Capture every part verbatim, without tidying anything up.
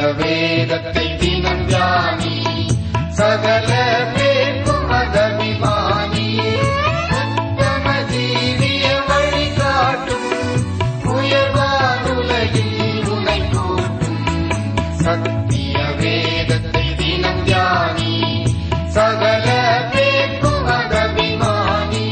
வேதத்தை தினம் தியானி, சகல பேர்க்கும் மதபிமானி. உத்தம ஜீவிய வழிகாட்டும் உயர்வானுலகில் உனை கூட்டும். சத்திய வேதத்தை தினம் தியானி, சகல பேர்க்கும் மதபிமானி.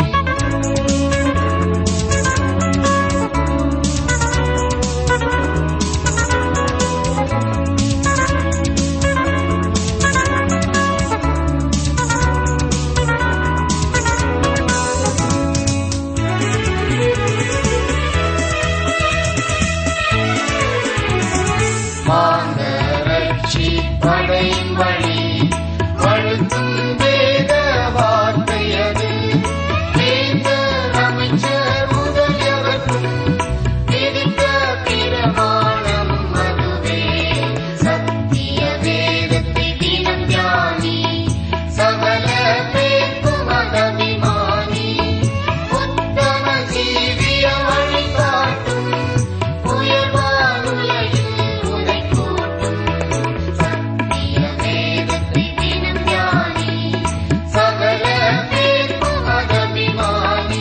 மாந்தரட்சி படையின் வழி வழுத்தும் வேத வார்த்தையது. வேந்தர் அமைச்சர் முதலியவர்க்கும் விதித்த பிரமாணம் அதுவே. சத்திய வேதத்தை தினம் தியானி, சகல பேர்க்கும் மதபிமானி. உத்தம ஜீவிய வழிகாட்டும் உயர்வானுலகில் உனை கூட்டும். சத்திய வேதத்தை தினம் தியானி, சகல பேர்க்கும் மதபிமானி.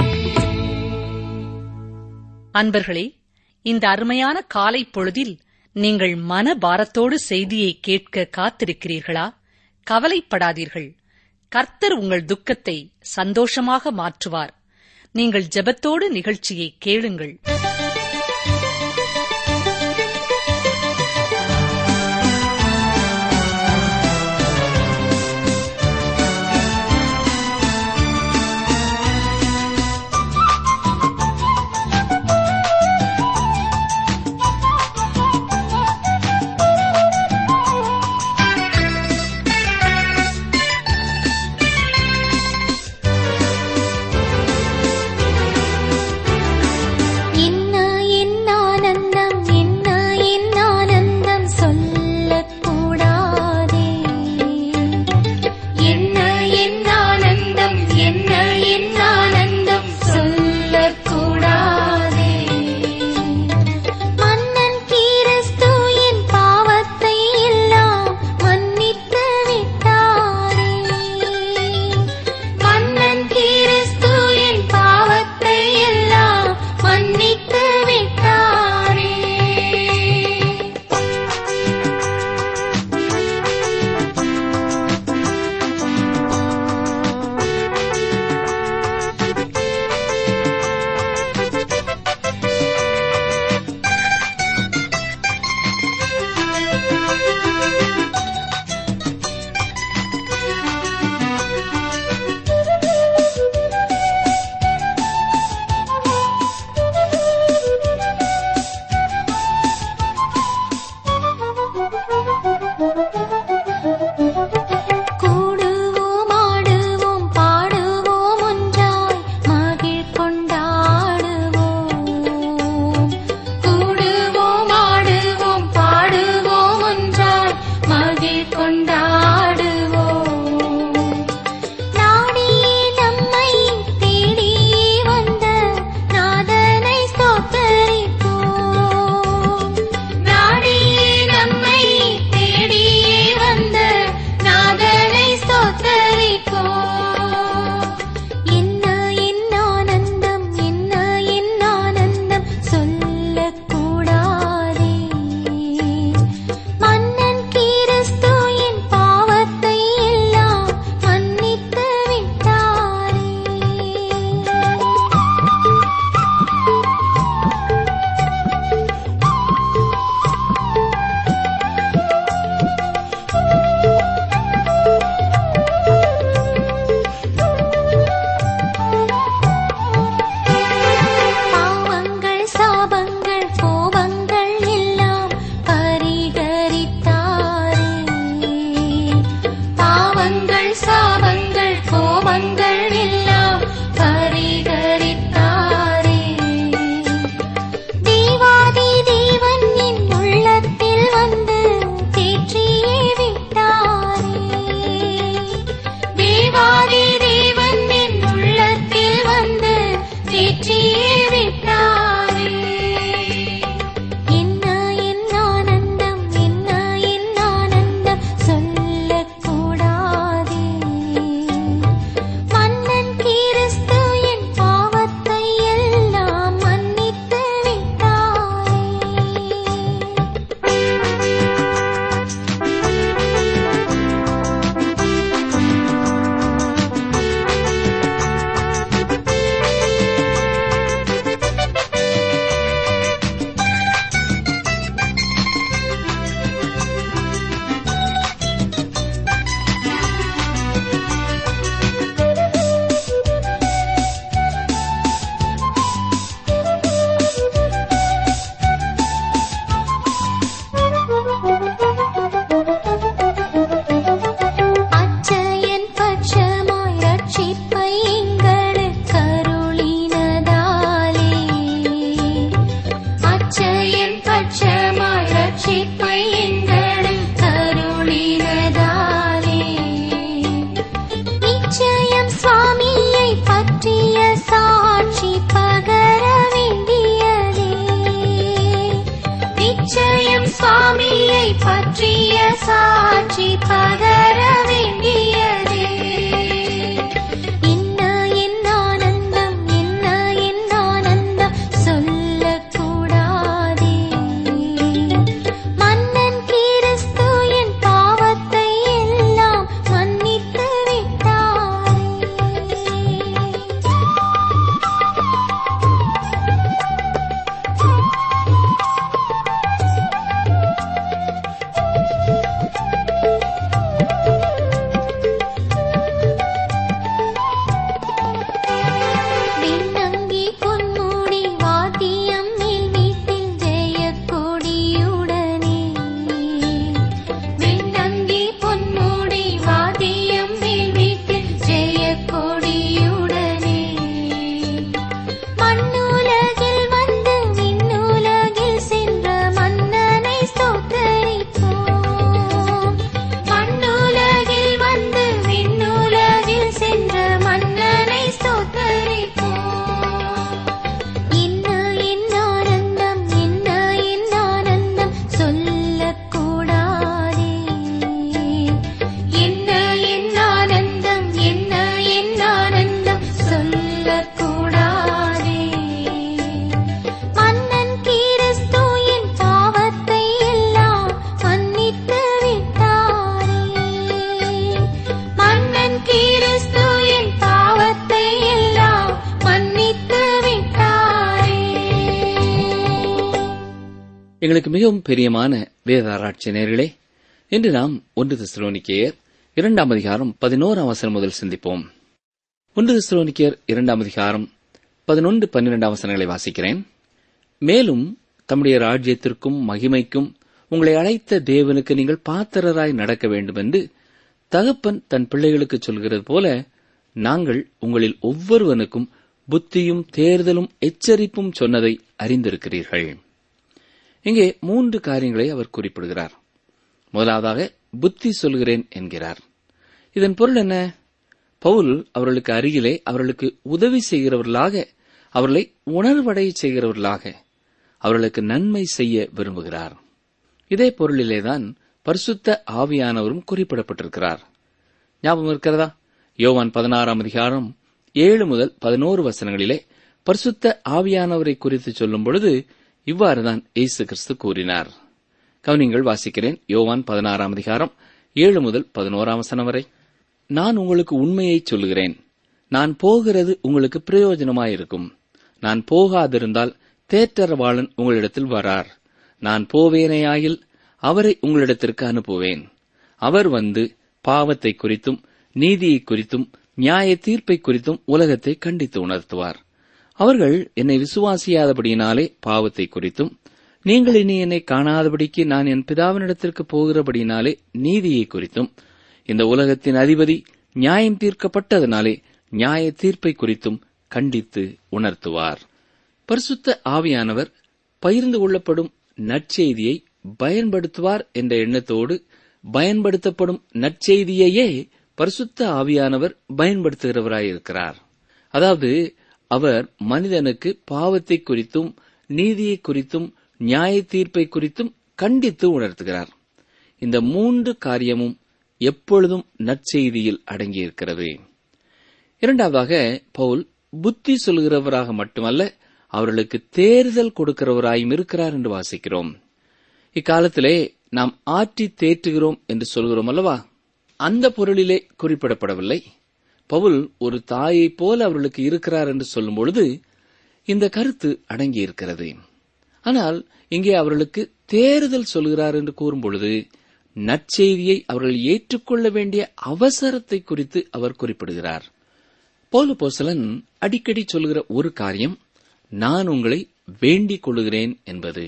அன்பர்களே, இந்த அருமையான காலை பொழுதில் நீங்கள் மன பாரத்தோடு செய்தியை கேட்க காத்திருக்கிறீர்களா? கவலைப்படாதீர்கள். கர்த்தர் உங்கள் துக்கத்தை சந்தோஷமாக மாற்றுவார். நீங்கள் ஜெபத்தோடு நிகழ்ச்சியை கேளுங்கள். இன் மீட்பை எங்களுக்கு அருளினதாலே. நிச்சயம் சுவாமியை பற்றிய சாட்சி பகர வேண்டியதே. நிச்சயம் சுவாமியை பற்றிய சாட்சி பகர வேண்டியதே. என்ன என் ஆனந்தம், என்ன என் ஆனந்தம் சொல்லக்கூடாதே. மன்னன் கிறிஸ்து என் பாவத்தை எல்லாம் மன்னித்து விட்டாரே. விண்ணங்கி பொன்முடி வாத்தியம் மேல் வீட்டில் ஜெயக்கொடியுடனே. விண்ணங்கி பொன்முடி வாத்தியம் மேல் வீட்டில் ஜெயக்கொடியுடனே. மண்ணுலகில் வந்து விண்ணுலகில் சென்ற மன்னனை ஸ்தோத்தரிப்போம். மண்ணுலகில் வந்து விண்ணுலகில் சென்ற மன்னனை ஸ்தோத்தரிப்போம். என்ன என் ஆனந்தம், என்ன என் ஆனந்தம் சொல்லக்கூடாதே. என்ன என் ஆனந்தம், என்ன என் ஆனந்தம் சொல்லக்கூடாதே. மன்னன் கிறிஸ்து என் பாவத்தை எல்லாம் மன்னித்து விட்டாரே. மன்னன் கிறிஸ்து என் பாவத்தை எல்லாம் மன்னித்து விட்டாரே. எங்களுக்கு மிகவும் பிரியமான வேதாராய்ச்சி நேயர்களே, இன்று நாம் ஒன்று தெசலோனிக்கேயர் இரண்டாம் அதிகாரம் பதினோராம் வசனம் முதல் சிந்திப்போம். ஒன்று தெசலோனிக்கேயர் இரண்டாம் அதிகாரம் பதினொன்று பன்னிரண்டாம் வசனங்களை வாசிக்கிறேன். மேலும் தம்முடைய ராஜ்யத்திற்கும் மகிமைக்கும் உங்களை அழைத்த தேவனுக்கு நீங்கள் பாத்திரராய் நடக்க வேண்டும் என்று தகப்பன் தன் பிள்ளைகளுக்கு சொல்கிறது போல நாங்கள் உங்களில் ஒவ்வொருவனுக்கும் புத்தியும் தேர்தலும் எச்சரிப்பும் சொன்னதை அறிந்திருக்கிறீர்கள். இங்கே மூன்று காரியங்களை அவர் குறிப்பிடுகிறார். முதலாவதாக புத்தி சொல்கிறேன் என்கிறார். இதன் பொருள் என்ன? பவுல் அவர்களுக்கு அருகிலே அவர்களுக்கு உதவி செய்கிறவர்களாக, அவர்களை உணர்வடைய செய்கிறவர்களாக, அவர்களுக்கு நன்மை செய்ய விரும்புகிறார். இதே பொருளிலேதான் பரிசுத்த ஆவியானவரும் குறிப்பிடப்பட்டிருக்கிறார். ஞாபகம் இருக்கிறதா? யோவான் பதினாறாம் அதிகாரம் ஏழு முதல் பதினோரு வசனங்களிலே பரிசுத்த ஆவியானவரை குறித்து சொல்லும் பொழுது இவ்வாறுதான் இயேசு கிறிஸ்து கூறினார். கவனிங்கள், வாசிக்கிறேன். யோவான் பதினாறாம் அதிகாரம் ஏழு முதல் பதினோராம் வசனம் வரை. நான் உங்களுக்கு உண்மையை சொல்லுகிறேன். நான் போகிறது உங்களுக்கு பிரயோஜனமாயிருக்கும். நான் போகாதிருந்தால் தேற்றரவாளன் உங்களிடத்தில் வரார். நான் போவேனேயாயில் அவரை உங்களிடத்திற்கு அனுப்புவேன். அவர் வந்து பாவத்தை குறித்தும் நீதியை குறித்தும் நியாய தீர்ப்பை குறித்தும் உலகத்தை கண்டித்து உணர்த்துவார். அவர்கள் என்னை விசுவாசியாதபடியினாலே பாவத்தை குறித்தும், நீங்கள் இனி என்னை காணாதபடிக்கு நான் என் பிதாவினிடத்திற்கு போகிறபடியினாலே நீதியை குறித்தும், இந்த உலகத்தின் அதிபதி நியாயம் தீர்க்கப்பட்டதனாலே நியாய தீர்ப்பை குறித்தும் கண்டித்து உணர்த்துவார். பரிசுத்த ஆவியானவர் பகிர்ந்து கொள்ளப்படும் நற்செய்தியை பயன்படுத்துவார் என்ற எண்ணத்தோடு பயன்படுத்தப்படும் நற்செய்தியையே பரிசுத்த ஆவியானவர் பயன்படுத்துகிறவராயிருக்கிறார். அதாவது அவர் மனிதனுக்கு பாவத்தை குறித்தும் நீதியை குறித்தும் நியாய தீர்ப்பை குறித்தும் கண்டித்து உணர்த்துகிறார். இந்த மூன்று காரியமும் எப்பொழுதும் நற்செய்தியில் அடங்கியிருக்கிறது. இரண்டாவதாக பவுல் புத்தி சொல்கிறவராக மட்டுமல்ல, அவர்களுக்கு தேர்தல் கொடுக்கிறவராயும் இருக்கிறார் என்று வாசிக்கிறோம். இக்காலத்திலே நாம் ஆற்றி தேற்றுகிறோம் என்று சொல்கிறோம் அல்லவா? அந்த பொருளிலே குறிப்பிடப்படவில்லை. பவுல் ஒரு தாயைப் போல அவர்களுக்கு இருக்கிறார் என்று சொல்லும் பொழுது இந்த கருத்து அடங்கியிருக்கிறது. ஆனால் இங்கே அவர்களுக்கு தேர்தல் சொல்கிறார் என்று கூறும் பொழுது நற்செய்தியை அவர்கள் ஏற்றுக்கொள்ள வேண்டிய அவசரத்தை குறித்து அவர் குறிப்பிடுகிறார். பவுல் அப்போஸ்தலன் அடிக்கடி சொல்கிற ஒரு காரியம், நான் உங்களை வேண்டிக் கொள்கிறேன் என்பது.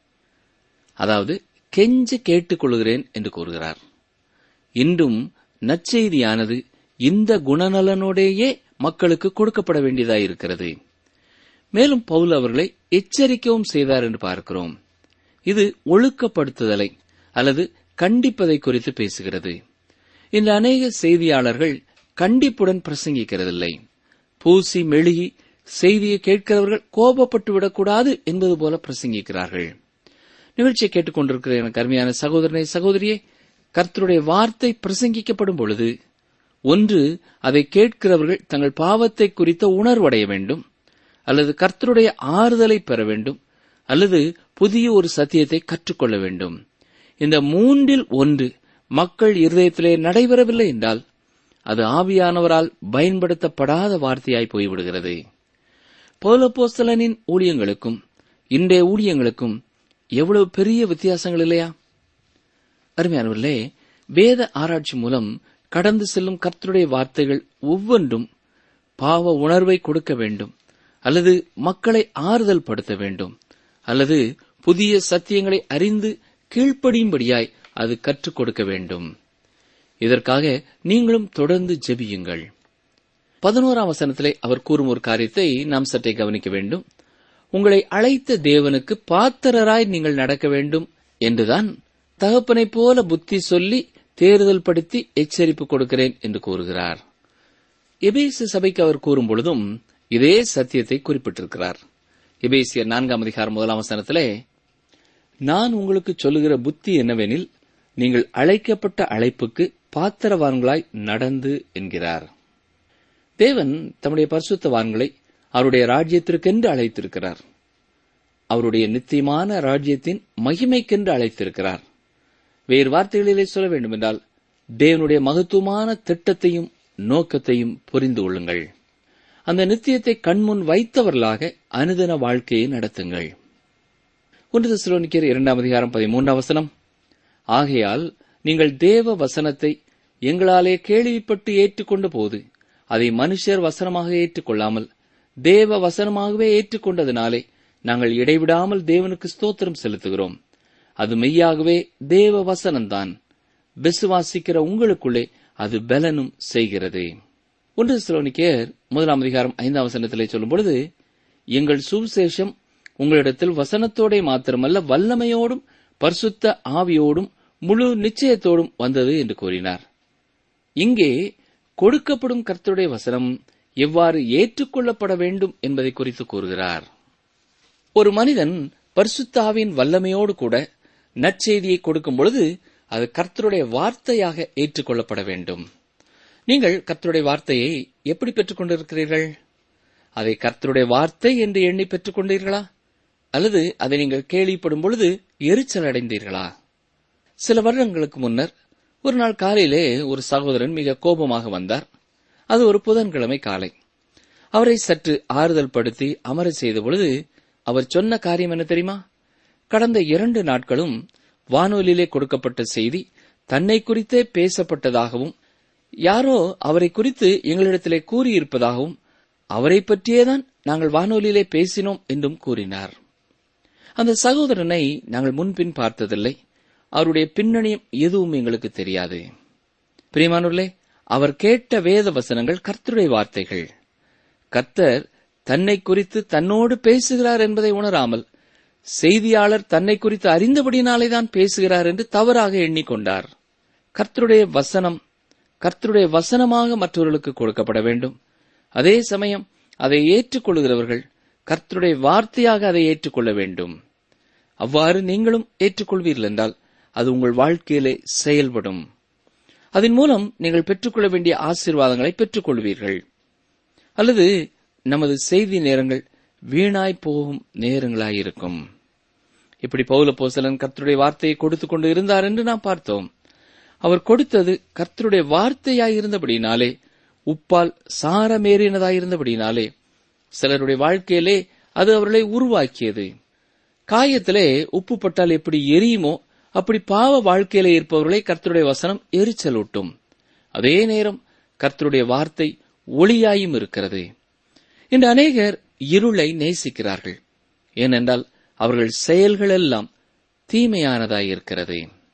அதாவது கெஞ்ச கேட்டுக் கொள்கிறேன் என்று கூறுகிறார். இன்றும் நற்செய்தியானது இந்த குணநலனோடேயே மக்களுக்கு கொடுக்கப்பட வேண்டியதாயிருக்கிறது. மேலும் பவுல் அவர்களை எச்சரிக்கவும் செய்தார் என்று பார்க்கிறோம். இது ஒழுக்கப்படுத்துதலை அல்லது கண்டிப்பதை குறித்து பேசுகிறது. இந்த அநேக செய்தியாளர்கள் கண்டிப்புடன் பிரசங்கிக்கிறதில்லை. பூசி மெழுகி செய்தியை கேட்கிறவர்கள் கோபப்பட்டு விடக்கூடாது என்பது போல பிரசங்கிக்கிறார்கள். நிகழ்ச்சியை கேட்டுக் கொண்டிருக்கிற எனக்கு அருமையான சகோதரனை சகோதரியே, கர்த்தருடைய வார்த்தை பிரசங்கிக்கப்படும் பொழுது ஒன்று அதை கேட்கிறவர்கள் தங்கள் பாவத்தை குறித்த உணர்வடைய வேண்டும், அல்லது கர்த்தருடைய ஆறுதலை பெற வேண்டும், அல்லது புதிய ஒரு சத்தியத்தை கற்றுக்கொள்ள வேண்டும். இந்த மூன்றில் ஒன்று மக்கள் இருதயத்திலே நடைபெறவில்லை என்றால் அது ஆவியானவரால் பயன்படுத்தப்படாத வார்த்தையாய் போய்விடுகிறது. பவுலப்போஸ்தலனின் ஊழியங்களுக்கும் இன்றைய ஊழியங்களுக்கும் எவ்வளவு பெரிய வித்தியாசங்கள் இல்லையா? அருமையானவர்களே, வேத ஆராய்ச்சி மூலம் கடந்து செல்லும் கர்த்தருடைய வார்த்தைகள் ஒவ்வொன்றும் பாவ உணர்வை கொடுக்க வேண்டும், அல்லது மக்களை ஆறுதல் படுத்த வேண்டும், அல்லது புதிய சத்தியங்களை அறிந்து கீழ்ப்படியும்படியாய் அது கற்றுக் கொடுக்க வேண்டும். இதற்காக நீங்களும் தொடர்ந்து ஜெபியுங்கள். பதினோராம் வசனத்திலே அவர் கூறும் ஒரு காரியத்தை நாம் சற்றே கவனிக்க வேண்டும். உங்களை அழைத்த தேவனுக்கு பாத்திரராய் நீங்கள் நடக்க வேண்டும் என்றுதான் தகப்பனைப் போல புத்தி சொல்லி தேறுதல் படுத்தி எச்சரிப்பு கொடுக்கிறேன் என்று கூறுகிறார். எபேசு சபைக்கு அவர் கூறும் பொழுதும் இதே சத்தியத்தை குறிப்பிட்டிருக்கிறார். எபேசியர் நான்காம் அதிகாரம் முதலாம் வசனத்திலே, நான் உங்களுக்கு சொல்லுகிற புத்தி என்னவெனில் நீங்கள் அழைக்கப்பட்ட அழைப்புக்கு பாத்திரவான்களாய் நடந்து என்கிறார். தேவன் தம்முடைய பரிசுத்தவான்களை அவருடைய ராஜ்யத்திற்கென்று அழைத்திருக்கிறார். அவருடைய நித்தியமான ராஜ்யத்தின் மகிமைக்கென்று அழைத்திருக்கிறார். வேறு வார்த்தைகளிலே சொல்ல வேண்டுமென்றால், தேவனுடைய மகத்துவமான திட்டத்தையும் நோக்கத்தையும் புரிந்து கொள்ளுங்கள். அந்த நித்தியத்தை கண்முன் வைத்தவர்களாக அனுதின வாழ்க்கையை நடத்துங்கள். ஒன்று தெசலோனிக்கேயர் இரண்டாம் அதிகாரம் பதிமூன்றாம் வசனம், ஆகையால் நீங்கள் தேவ வசனத்தை எங்களாலே கேள்விப்பட்டு ஏற்றுக்கொண்ட போது அதை மனுஷர் வசனமாக ஏற்றுக்கொள்ளாமல் தேவ வசனமாகவே ஏற்றுக்கொண்டதினாலே நாங்கள் இடைவிடாமல் தேவனுக்கு ஸ்தோத்திரம் செலுத்துகிறோம். அது மெய்யாகவே தேவ வசனம்தான். விசுவாசிக்கிற உங்களுக்குள்ளே அது பலனும் செய்கிறது. ஒன்று தெசலோனிக்கேயர் முதலாம் அதிகாரம் ஐந்தாம் வசனத்திலே சொல்லும் பொழுது, எங்கள் சுவிசேஷம் உங்களிடத்தில் வசனத்தோட மாத்திரமல்ல வல்லமையோடும் பரிசுத்த ஆவியோடும் முழு நிச்சயத்தோடும் வந்தது என்று கூறினார். இங்கே கொடுக்கப்படும் கர்த்தருடைய வசனம் எவ்வாறு ஏற்றுக்கொள்ளப்பட வேண்டும் என்பதை குறித்து கூறுகிறார். ஒரு மனிதன் பரிசுத்த ஆவியின் வல்லமையோடு கூட நற்செய்தியை கொடுக்கும் பொழுது அது கர்த்தருடைய வார்த்தையாக ஏற்றுக்கொள்ளப்பட வேண்டும். நீங்கள் கர்த்தருடைய வார்த்தையை எப்படி பெற்றுக் கொண்டிருக்கிறீர்கள்? அதை கர்த்தருடைய வார்த்தை என்று எண்ணி பெற்றுக் கொண்டீர்களா, அல்லது அதை நீங்கள் கேள்விப்படும் பொழுது எரிச்சல் அடைந்தீர்களா? சில வருடங்களுக்கு முன்னர் ஒரு நாள் காலையிலே ஒரு சகோதரன் மிக கோபமாக வந்தார். அது ஒரு புதன்கிழமை காலை. அவரை சற்று ஆறுதல் படுத்தி அமர செய்த பொழுது அவர் சொன்ன காரியம் என்ன தெரியுமா? கடந்த இரண்டு நாட்களும் வானொலியிலே கொடுக்கப்பட்ட செய்தி தன்னை குறித்தே பேசப்பட்டதாகவும், யாரோ அவரை குறித்து எங்களிடத்திலே கூறியிருப்பதாகவும், அவரை பற்றியேதான் நாங்கள் வானொலியிலே பேசினோம் என்றும் கூறினார். அந்த சகோதரனை நாங்கள் முன்பின் பார்த்ததில்லை. அவருடைய பின்னணியும் எதுவும் எங்களுக்கு தெரியாது. பிரியமானவர்களே, அவர் கேட்ட வேத வசனங்கள் கர்த்தருடைய வார்த்தைகள். கர்த்தர் தன்னை குறித்து தன்னோடு பேசுகிறார் என்பதை உணராமல் செய்தியாளர் தன்னை குறித்து அறிந்தபடினாலேதான் பேசுகிறார் என்று தவறாக எண்ணிக்கொண்டார். கர்த்தருடைய வசனம் கர்த்தருடைய வசனமாக மற்றவர்களுக்கு கொடுக்கப்பட வேண்டும். அதே சமயம் அதை ஏற்றுக்கொள்கிறவர்கள் கர்த்தருடைய வார்த்தையாக அதை ஏற்றுக்கொள்ள வேண்டும். அவ்வாறு நீங்களும் ஏற்றுக்கொள்வீர்கள் என்றால் அது உங்கள் வாழ்க்கையிலே செயல்படும். அதன் மூலம் நீங்கள் பெற்றுக்கொள்ள வேண்டிய ஆசீர்வாதங்களை பெற்றுக் கொள்வீர்கள். அல்லது நமது செய்தி நேரங்கள் வீணாய் போகும் நேரங்களாயிருக்கும். இப்படி பவுலப்போஸ்தலன் கர்த்தருடைய வார்த்தையை கொடுத்துக் கொண்டு இருந்தார் என்று நாம் பார்த்தோம். அவர் கொடுத்தது கர்த்தருடைய வார்த்தையாயிருந்தபடினாலே, உப்பால் சாரமேறினதாயிருந்தபடினாலே சிலருடைய வாழ்க்கையிலே அது அவர்களை உருவாக்கியது. காயத்திலே உப்பு பட்டால் எப்படி எரியுமோ அப்படி பாவ வாழ்க்கையிலே இருப்பவர்களை கர்த்தருடைய வசனம் எரிச்சலூட்டும். அதே நேரம் கர்த்தருடைய வார்த்தை ஒளியாயும் இருக்கிறது. இன்று அநேகர் இருளை நேசிக்கிறார்கள். ஏனென்றால் அவர்கள் செயல்கள் எல்லாம் தீமையானதாயிருக்கிறது.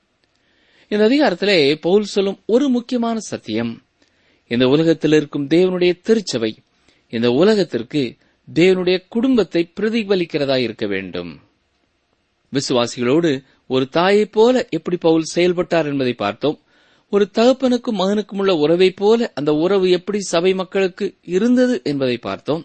இந்த அதிகாரத்திலே பவுல் சொல்லும் ஒரு முக்கியமான சத்தியம், இந்த உலகத்தில் இருக்கும் தேவனுடைய திருச்சபை இந்த உலகத்திற்கு தேவனுடைய குடும்பத்தை பிரதிபலிக்கிறதா இருக்க வேண்டும். விசுவாசிகளோடு ஒரு தாயைப் போல எப்படி பவுல் செயல்பட்டார் என்பதை பார்த்தோம். ஒரு தகப்பனுக்கும் மகனுக்கும் உள்ள உறவைப் போல அந்த உறவு எப்படி சபை மக்களுக்கு இருந்தது என்பதை பார்த்தோம்.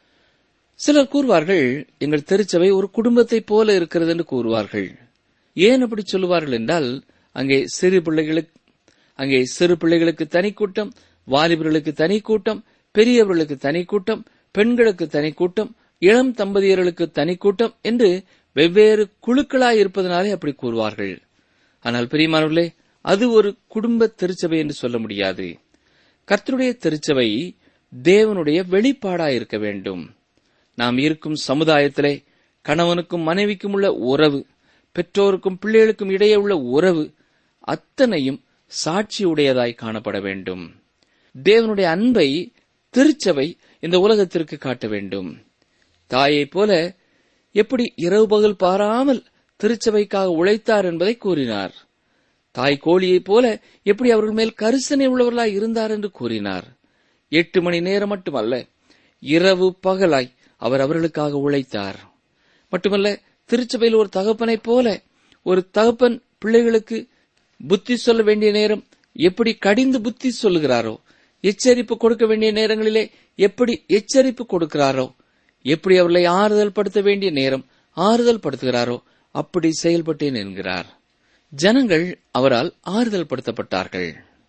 சிலர் கூறுவார்கள், எங்கள் திருச்சபை ஒரு குடும்பத்தைப் போல இருக்கிறது என்று கூறுவார்கள். ஏன் அப்படி சொல்லுவார்கள் என்றால், அங்கே சிறு பிள்ளைகளுக்கு அங்கே சிறு பிள்ளைகளுக்கு தனி கூட்டம், வாலிபர்களுக்கு தனி கூட்டம், பெரியவர்களுக்கு தனி கூட்டம், பெண்களுக்கு தனி கூட்டம், இளம் தம்பதியர்களுக்கு தனி கூட்டம் என்று வெவ்வேறு குழுக்களாய் இருப்பதனாலே அப்படி கூறுவார்கள். ஆனால் பிரியமானவர்களே, அது ஒரு குடும்ப திருச்சபை என்று சொல்ல முடியாது. கர்த்தருடைய திருச்சபை தேவனுடைய வெளிப்பாடாய் இருக்க வேண்டும். நாம் இருக்கும் சமுதாயத்திலே கணவனுக்கும் மனைவிக்கும் உள்ள உறவு, பெற்றோருக்கும் பிள்ளைகளுக்கும் இடையே உள்ள உறவு அத்தனையும் சாட்சியுடையதாய் காணப்பட வேண்டும். தேவனுடைய அன்பை திருச்சபை இந்த உலகத்திற்கு காட்ட வேண்டும். தாயைப் போல எப்படி இரவு பகல் பாராமல் திருச்சபைக்காக உழைத்தார் என்பதை கூறினார். தாய் கோழியைப் போல எப்படி அவர்கள் மேல் கரிசனை உள்ளவர்களாய் இருந்தார் என்று கூறினார். எட்டு மணி நேரம் மட்டுமல்ல, இரவு பகலாய் அவர் அவர்களுக்காக உழைத்தார். மட்டுமல்ல, திருச்சபையில் ஒரு தகப்பனைப் போல ஒரு தகப்பன் பிள்ளைகளுக்கு புத்தி சொல்ல வேண்டிய நேரம் எப்படி கடிந்து புத்தி சொல்லுகிறாரோ, எச்சரிப்பு கொடுக்க வேண்டிய நேரங்களிலே எப்படி எச்சரிப்பு கொடுக்கிறாரோ, எப்படி அவர்களை ஆறுதல் படுத்த வேண்டிய நேரம் ஆறுதல் படுத்துகிறாரோ அப்படி செயல்பட்டேன் என்கிறார். ஜனங்கள் அவரால் ஆறுதல் படுத்தப்பட்டார்கள்.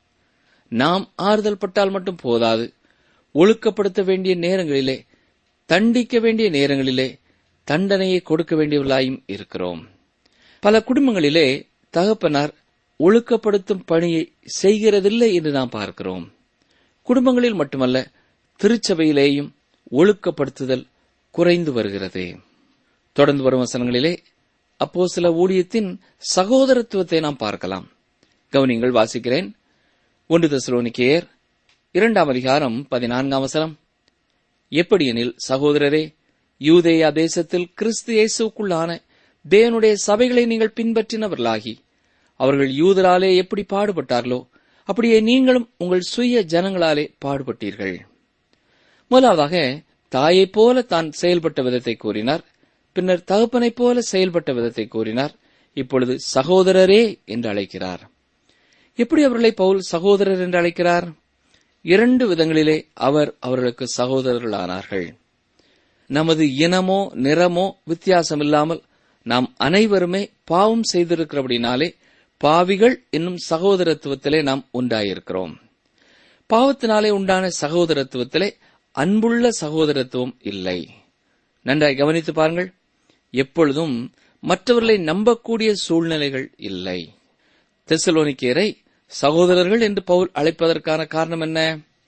நாம் ஆறுதல் பட்டால் மட்டும் போதாது, ஒழுக்கப்படுத்த வேண்டிய நேரங்களிலே, தண்டிக்க வேண்டிய நேரங்களிலே தண்டனையை கொடுக்க வேண்டியவர்களாயும் இருக்கிறோம். பல குடும்பங்களிலே தகப்பனார் ஒழுக்கப்படுத்தும் பணியை செய்கிறதில்லை என்று நாம் பார்க்கிறோம். குடும்பங்களில் மட்டுமல்ல, திருச்சபையிலேயும் ஒழுக்கப்படுத்துதல் குறைந்து வருகிறது. தொடர்ந்து வரும் வசனங்களிலே அப்போஸ்தல ஊழியத்தின் சகோதரத்துவத்தை நாம் பார்க்கலாம். கவனிங்கள், வாசிக்கிறேன். ஒன்று தெசலோனிக்கேயர் இரண்டாம் அதிகாரம் பதினான்காம் வசனம். எப்படியெனில் சகோதரரே, யூதேயா தேசத்தில் கிறிஸ்து இயேசுவுக்குள்ளான தேவனுடைய சபைகளை நீங்கள் பின்பற்றினவர்களாகி, அவர்கள் யூதராலே எப்படி பாடுபட்டார்களோ அப்படியே நீங்களும் உங்கள் சுய ஜனங்களாலே பாடுபட்டீர்கள். முதலாவதாக தாயைப் போல தான் செயல்பட்ட விதத்தை கூறினார். பின்னர் தகப்பனைப் போல செயல்பட்ட விதத்தை கூறினார். இப்பொழுது சகோதரரே என்று அழைக்கிறார். எப்படி அவர்களை பவுல் சகோதரர் என்று அழைக்கிறார்? இரண்டு விதங்களிலே அவர் அவர்களுக்கு சகோதரர்களானார்கள். நமது இனமோ நிறமோ வித்தியாசமில்லாமல் நாம் அனைவருமே பாவம் செய்திருக்கிறபடினாலே பாவிகள் என்னும் சகோதரத்துவத்திலே நாம் உண்டாயிருக்கிறோம். பாவத்தினாலே உண்டான சகோதரத்துவத்திலே அன்புள்ள சகோதரத்துவம் இல்லை. நன்றாய் கவனித்து பாருங்கள். எப்பொழுதும் மற்றவர்களை நம்பக்கூடிய சூழ்நிலைகள் இல்லை. தெசலோனிக்கேயரை சகோதரர்கள் என்று பவுல் அழைப்பதற்கான காரணம் என்ன?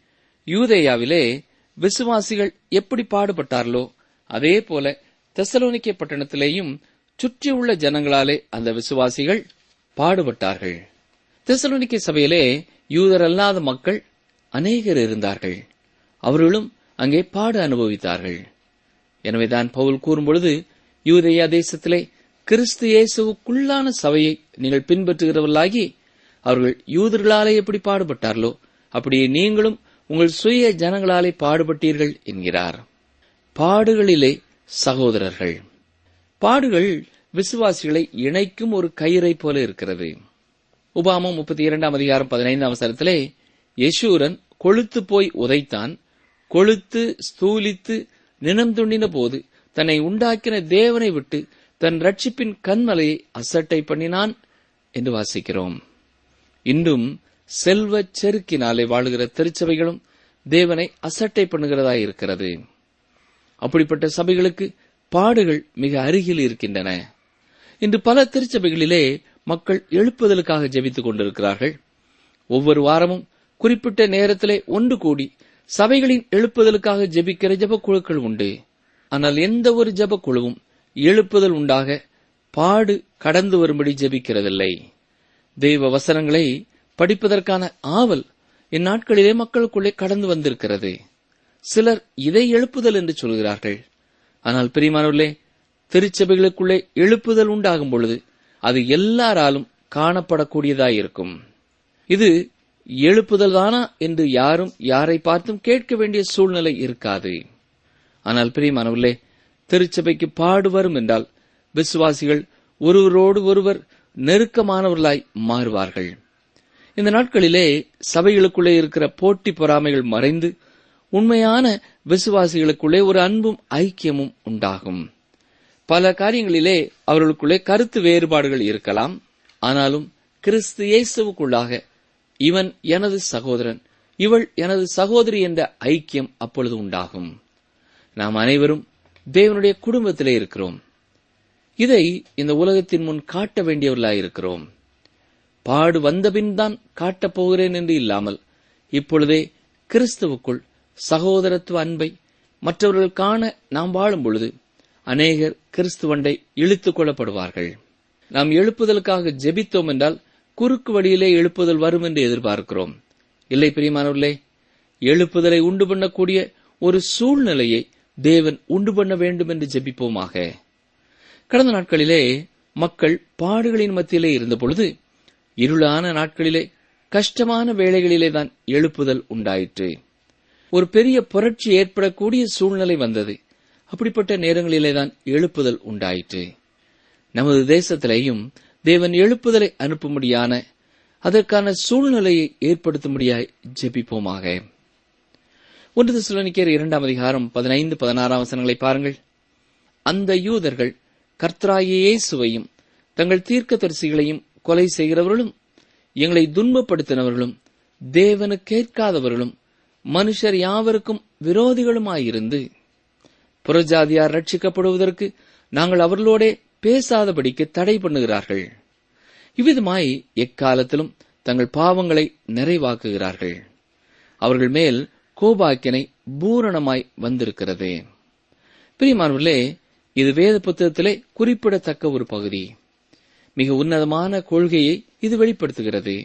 யூதேயாவிலே விசுவாசிகள் எப்படி பாடுபட்டார்களோ அதே போல தெசலோனிக்கே பட்டணத்திலேயும் சுற்றியுள்ள ஜனங்களாலே அந்த விசுவாசிகள் பாடுபட்டார்கள். தெசலோனிக்கே சபையிலே யூதர் அல்லாத மக்கள் அநேகர் இருந்தார்கள். அவர்களும் அங்கே பாடு அனுபவித்தார்கள். எனவேதான் பவுல் கூறும்பொழுது, யூதேயா தேசத்திலே கிறிஸ்து இயேசுவுக்குள்ளான சபையை நீங்கள் பின்பற்றுகிறவர்களாகி, அவர்கள் யூதர்களாலே எப்படி பாடுபட்டார்களோ அப்படியே நீங்களும் உங்கள் சுய ஜனங்களாலே பாடுபட்டீர்கள் என்கிறார். பாடுகளிலே சகோதரர்கள். பாடுகள் விசுவாசிகளை இணைக்கும் ஒரு கயிறை போல இருக்கிறது. உபாமம் முப்பத்தி இரண்டாம் அதிகாரம் பதினைந்தாம் வசனத்திலே, யெஷூரன் கொழுத்து போய் உதைத்தான், கொழுத்து ஸ்தூலித்து நினந்துண்டின போது தன்னை உண்டாக்கின தேவனை விட்டு தன் ரட்சிப்பின் கண்மலையை அசட்டை பண்ணினான் என்று வாசிக்கிறோம். இன்றும் செல்வச் செருக்கினாலே வாழுகிற திருச்சபைகளும் தேவனை அசட்டை பண்ணுகிறதா இருக்கிறது. அப்படிப்பட்ட சபைகளுக்கு பாடுகள் மிக அருகில் இருக்கின்றன. இன்று பல திருச்சபைகளிலே மக்கள் எழுப்புதலுக்காக ஜெபித்துக் கொண்டிருக்கிறார்கள். ஒவ்வொரு வாரமும் குறிப்பிட்ட நேரத்திலே ஒன்று கூடி சபைகளின் எழுப்புதலுக்காக ஜெபிக்கிற ஜெப குழுக்கள் உண்டு. ஆனால் எந்த ஒரு ஜெப குழுவும் எழுப்புதல் உண்டாக பாடு கடந்து வரும்படி ஜெபிக்கிறதில்லை. தெய்வ வசனங்களை படிப்பதற்கான ஆவல் இந்நாட்களிலே மக்களுக்குள்ளே கடந்து வந்திருக்கிறது. சிலர் இதை எழுப்புதல் என்று சொல்கிறார்கள். ஆனால் பிரியமானவர்களே, திருச்சபைகளுக்குள்ளே எழுப்புதல் உண்டாகும் பொழுது அது எல்லாராலும் காணப்படக்கூடியதாயிருக்கும். இது எழுப்புதல் தானா என்று யாரும் யாரை பார்த்தும் கேட்க வேண்டிய சூழ்நிலை இருக்காது. ஆனால் பிரியமானவர்களே, திருச்சபைக்கு பாடு வரும் என்றால் விசுவாசிகள் ஒருவரோடு ஒருவர் நெருக்கமானவர்களாய் மாறுவார்கள். இந்த நாட்களிலே சபைகளுக்குள்ளே இருக்கிற போட்டி பொறாமைகள் மறைந்து உண்மையான விசுவாசிகளுக்குள்ளே ஒரு அன்பும் ஐக்கியமும் உண்டாகும். பல காரியங்களிலே அவர்களுக்குள்ளே கருத்து வேறுபாடுகள் இருக்கலாம். ஆனாலும் கிறிஸ்து இயேசுவுக்குள்ளாக இவன் எனது சகோதரன், இவள் எனது சகோதரி என்ற ஐக்கியம் அப்பொழுது உண்டாகும். நாம் அனைவரும் தேவனுடைய குடும்பத்திலே இருக்கிறோம். இதை இந்த உலகத்தின் முன் காட்ட வேண்டியவர்களாயிருக்கிறோம். பாடு வந்தபின் தான் காட்டப் போகிறேன் என்று இல்லாமல் இப்பொழுதே கிறிஸ்துவுக்குள் சகோதரத்துவ அன்பை மற்றவர்கள் காண நாம் வாழும் பொழுது அநேகர் கிறிஸ்துவண்டை இழுத்துக் கொள்ளப்படுவார்கள். நாம் எழுப்புதலுக்காக ஜெபித்தோம் என்றால் குறுக்கு வழியிலே எழுப்புதல் வரும் என்று எதிர்பார்க்கிறோம். இல்லை பிரியமானவர்களே, எழுப்புதலை உண்டு பண்ணக்கூடிய ஒரு சூழ்நிலையை தேவன் உண்டு பண்ண வேண்டும் என்று ஜெபிப்போமாக. கடந்த நாட்களிலே மக்கள் பாடுகளின் மத்தியிலே இருந்த பொழுது இருளான நாட்களிலே கஷ்டமான வேளைகளிலே தான் எழுப்புதல் உண்டாயிற்று. ஒரு பெரிய புரட்சி ஏற்படக்கூடிய சூழ்நிலை வந்தது. அப்படிப்பட்ட நேரங்களிலேதான் எழுப்புதல் உண்டாயிற்று. நமது தேசத்திலேயும் தேவன் எழுப்புதலை அனுப்பும்படியான அதற்கான சூழ்நிலையை ஏற்படுத்தும்படியாய் ஜெபிப்போமாக. ஒன்று தெசலோனிக்கேயர் இரண்டாம் அதிகாரம் பதினைந்து பதினாறாம் வசனங்களை பாருங்கள். அந்த யூதர்கள் கர்த்தராகிய இயேசுவையும் தங்கள் தீர்க்கதரிசிகளையும் கொலை செய்கிறவர்களும் எங்களை துன்பப்படுத்தினவர்களும் தேவனு கேட்காதவர்களும் மனுஷர் யாவருக்கும் விரோதிகளுமாயிருந்து புறஜாதியார் ரட்சிக்கப்படுவதற்கு நாங்கள் அவர்களோடே பேசாதபடிக்கு தடை பண்ணுகிறார்கள். இவ்விதமாய் எக்காலத்திலும் தங்கள் பாவங்களை நிறைவாக்குகிறார்கள். அவர்கள் மேல் கோபாக்கினை பூரணமாய் வந்திருக்கிறது. பிரியமானவர்களே, இது வேத புத்தகத்திலே குறிப்பிடத்தக்க ஒரு பகுதி. மிக உன்னதமான கொள்கையை இது வெளிப்படுத்துகிறது.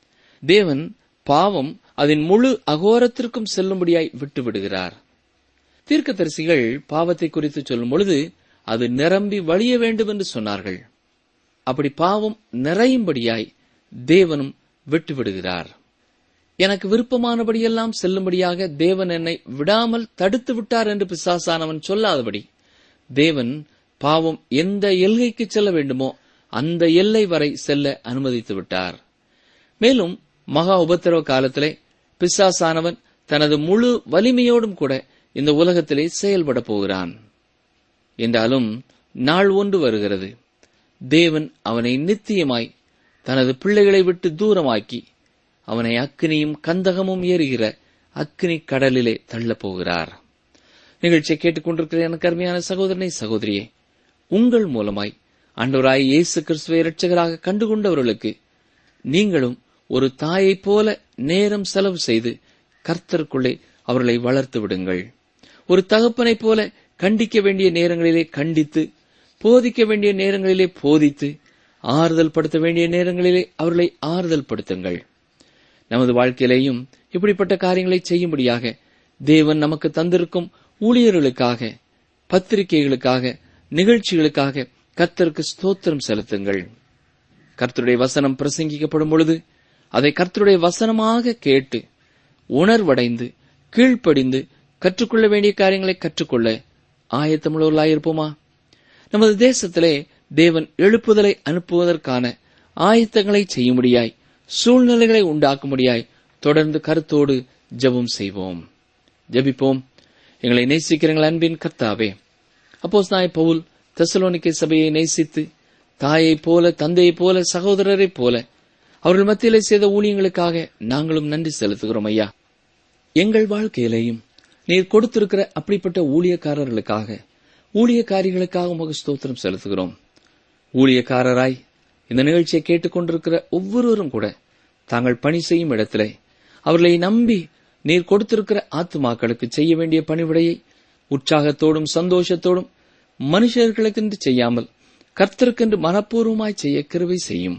தேவன் பாவம் அதன் முழு அகோரத்திற்கும் செல்லும்படியாய் விட்டுவிடுகிறார். தீர்க்கதரிசிகள் பாவத்தை குறித்து சொல்லும் பொழுது அது நிரம்பி வழிய வேண்டும் என்று சொன்னார்கள். அப்படி பாவம் நிறையும்படியாய் தேவனும் விட்டுவிடுகிறார். எனக்கு விருப்பமானபடியெல்லாம் செல்லும்படியாக தேவன் என்னை விடாமல் தடுத்து விட்டார் என்று பிசாசானவன் சொல்லாதபடி தேவன் பாவம் எந்த எல்கைக்கு செல்ல வேண்டுமோ அந்த எல்லை வரை செல்ல அனுமதித்து விட்டார். மேலும் மகா உபத்திரவ காலத்திலே பிசாசானவன் தனது முழு வலிமையோடும் கூட இந்த உலகத்திலே செயல்பட போகிறான். என்றாலும் நாள் ஒன்று வருகிறது, தேவன் அவனை நித்தியமாய் தனது பிள்ளைகளை விட்டு தூரமாக்கி அவனை அக்கினியும் கந்தகமும் ஏறுகிற அக்கினி கடலிலே தள்ளப் போகிறார். நிகழ்ச்சியை கேட்டுக்கொண்டிருக்கிற எனக்கு அருமையான சகோதரனை சகோதரியே, உங்கள் மூலமாய் ஆண்டவராய் இயேசு கிறிஸ்துவை இரட்சகராக கண்டுகொண்டவர்களுக்கு நீங்களும் ஒரு தாயைப் போல நேரம் செலவு செய்து கர்த்தருக்குள்ளே அவர்களை வளர்த்து விடுங்கள். ஒரு தகப்பனைப் போல கண்டிக்க வேண்டிய நேரங்களிலே கண்டித்து, போதிக்க வேண்டிய நேரங்களிலே போதித்து, ஆறுதல் படுத்த வேண்டிய நேரங்களிலே அவர்களை ஆறுதல் படுத்துங்கள். நமது வாழ்க்கையிலேயும் இப்படிப்பட்ட காரியங்களை செய்யும்படியாக தேவன் நமக்கு தந்திருக்கும் ஊழியர்களுக்காக, பத்திரிகைகளுக்காக, நிகழ்ச்சிகளுக்காக கர்த்தருக்கு ஸ்தோத்திரம் செலுத்துங்கள். கர்த்தருடைய வசனம் பிரசங்கிக்கப்படும் பொழுது அதை கர்த்தருடைய வசனமாக கேட்டு உணர்வடைந்து கீழ்ப்படிந்து கற்றுக்கொள்ள வேண்டிய காரியங்களை கற்றுக்கொள்ள ஆயத்தமுள்ளவர்களாயிருப்போமா? நமது தேசத்திலே தேவன் எழுப்புதலை அனுப்புவதற்கான ஆயத்தங்களை செய்யும்படியாய், சூழ்நிலைகளை உண்டாக்கும்படியாய் தொடர்ந்து கருத்தோடு ஜெபம் செய்வோம். ஜெபிப்போம். எங்களை நேசிக்கிறங்கள் அன்பின் கர்த்தாவே, அப்போஸ்தலனாகிய பவுல் தெசலோனிக்கே சபையை நேசித்து தாயைப் போல, தந்தையைப் போல, சகோதரரைப் போல அவர்கள் மத்தியிலே செய்த ஊழியங்களுக்காக நாங்களும் நன்றி செலுத்துகிறோம். ஐயா, எங்கள் வாழ்க்கையிலேயும் நீர் கொடுத்திருக்கிற அப்படிப்பட்ட ஊழியக்காரர்களுக்காக, ஊழியக்காரிகளுக்காக உமக்கு ஸ்தோத்திரம் செலுத்துகிறோம். ஊழியக்காரராய் இந்த நிகழ்ச்சியை கேட்டுக்கொண்டிருக்கிற ஒவ்வொருவரும் கூட தாங்கள் பணி செய்யும் இடத்திலே அவர்களை நம்பி நீர் கொடுத்திருக்கிற ஆத்துமாக்களுக்கு செய்ய வேண்டிய பணிவிடையை உற்சாகத்தோடும் சந்தோஷத்தோடும் மனுஷர்களுக்கென்று செய்யாமல் கர்த்தருக்கென்று மனப்பூர்வமாய் செய்ய கிருபை செய்யும்.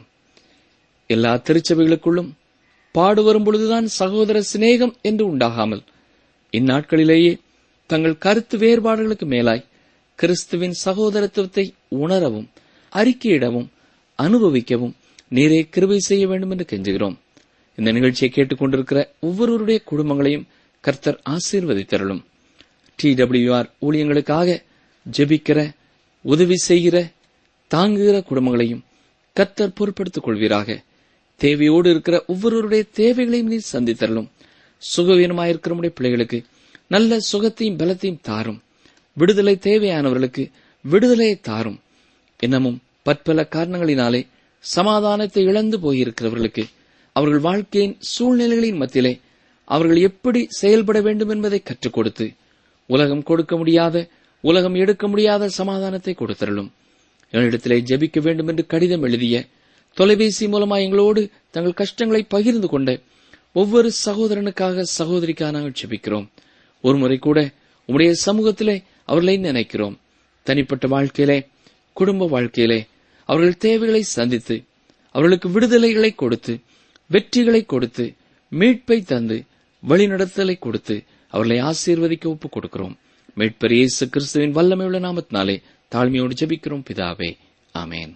எல்லா திருச்சபைகளுக்குள்ளும் பாடு வரும் பொழுதுதான் சகோதர சிநேகம் என்று உண்டாகாமல் இந்நாட்களிலேயே தங்கள் கருத்து வேறுபாடுகளுக்கு மேலாய் கிறிஸ்துவின் சகோதரத்துவத்தை உணரவும், அறிக்கையிடவும், அனுபவிக்கவும் நீரே கிருபை செய்ய வேண்டும் என்று கெஞ்சுகிறோம். இந்த நிகழ்ச்சியை கேட்டுக்கொண்டிருக்கிற ஒவ்வொருவருடைய குடும்பங்களையும் கர்த்தர் ஆசீர்வதித்தருளும். டி டபிள்யூ ஆர் ஊழியங்களுக்காக ஜெபிக்கிற, உதவி செய்கிற தாங்குகிற குடும்பங்களையும் கர்த்தர் பொறுப்படுத்திக் கொள்வீராக. தேவையோடு இருக்கிற ஒவ்வொருவருடைய தேவைகளையும் நீர் சந்தித்தரலும். சுகவீனமாயிருக்கிற நம்முடைய பிள்ளைகளுக்கு நல்ல சுகத்தையும் பலத்தையும் தாரும். விடுதலை தேவையானவர்களுக்கு விடுதலையை தாரும். இன்னமும் பற்பல காரணங்களினாலே சமாதானத்தை இழந்து போயிருக்கிறவர்களுக்கு அவர்கள் வாழ்க்கையின் சூழ்நிலைகளின் மத்தியிலே அவர்கள் எப்படி செயல்பட வேண்டும் என்பதை கற்றுக் கொடுத்து உலகம் கொடுக்க முடியாத, உலகம் எடுக்க முடியாத சமாதானத்தை கொடுத்தரலும். என்னிடத்திலே ஜெபிக்க வேண்டும் என்று கடிதம் எழுதிய, தொலைபேசி மூலமாக எங்களோடு தங்கள் கஷ்டங்களை பகிர்ந்து கொண்ட ஒவ்வொரு சகோதரனுக்காக, சகோதரிக்காக நாங்கள் ஜெபிக்கிறோம். ஒருமுறை கூட உம்முடைய சமூகத்திலே அவர்களை நினைக்கிறோம். தனிப்பட்ட வாழ்க்கையிலே, குடும்ப வாழ்க்கையிலே அவர்கள் தேவைகளை சந்தித்து அவர்களுக்கு விடுதலைகளை கொடுத்து, வெற்றிகளை கொடுத்து, மீட்பை தந்து, வழிநடத்தலை கொடுத்து அவர்களை ஆசீர்வதிக்க ஒப்புக் கொடுக்கிறோம். மீட்பர் இயேசு கிறிஸ்துவின் வல்லமையுள்ள நாமத்தினாலே தாழ்மையோடு ஜெபிக்கிறோம் பிதாவே, ஆமென்.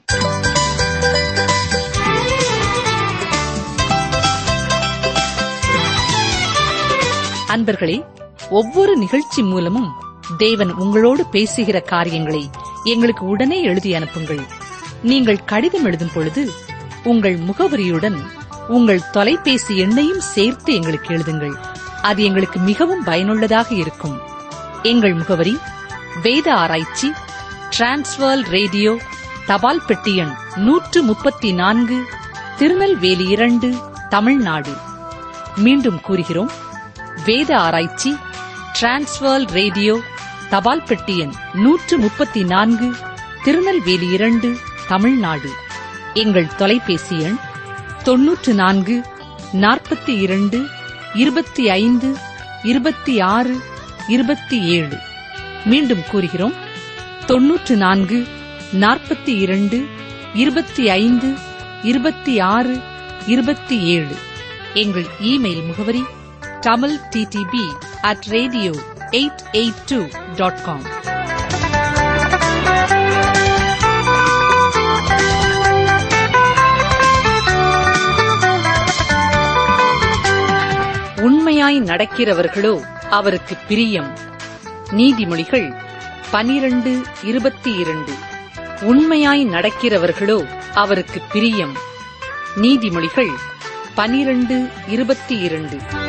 அன்பர்களே, ஒவ்வொரு நிகழ்ச்சி மூலமும் தேவன் உங்களோடு பேசுகிற காரியங்களை எங்களுக்கு உடனே எழுதி அனுப்புங்கள். நீங்கள் கடிதம் எழுதும் பொழுது உங்கள் முகவரியுடன் உங்கள் தொலைபேசி எண்ணையும் சேர்த்து எங்களுக்கு எழுதுங்கள். அது எங்களுக்கு மிகவும் பயனுள்ளதாக இருக்கும். எங்கள் முகவரி: வேத ஆராய்ச்சி, டிரான்ஸ்வர்ல் ரேடியோ, தபால் பெட்டி எண் நூற்று முப்பத்தி நான்கு, திருநெல்வேலி இரண்டு, தமிழ்நாடு. மீண்டும் கூறுகிறோம், வேத ஆராய்ச்சி, டிரான்ஸ்வர்ல் ரேடியோ, தபால் பெட்டி எண் நூற்று முப்பத்தி நான்கு, திருநெல்வேலி இரண்டு, தமிழ்நாடு. எங்கள் தொலைபேசி எண் தொன்னூற்று நான்கு நாற்பத்தி இரண்டு இருபத்தி ஐந்து இருபத்தி ஆறு இருபத்தி ஏழு. மீண்டும் கூறுகிறோம், தொன்னூற்று நான்கு நாற்பத்தி இரண்டு இருபத்தி ஐந்து இருபத்தி ஆறு இருபத்தி ஏழு. எங்கள் இமெயில் முகவரி Tamil DTP at radio eight eight two dot com. உண்மையாய் நடக்கிறவர்களோ அவருக்கு பிரியம். நீதிமொழிகள் பனிரண்டு இருபத்தி இரண்டு. உண்மையாய் நடக்கிறவர்களோ அவருக்கு பிரியம். நீதிமொழிகள் பனிரண்டு இருபத்தி இரண்டு.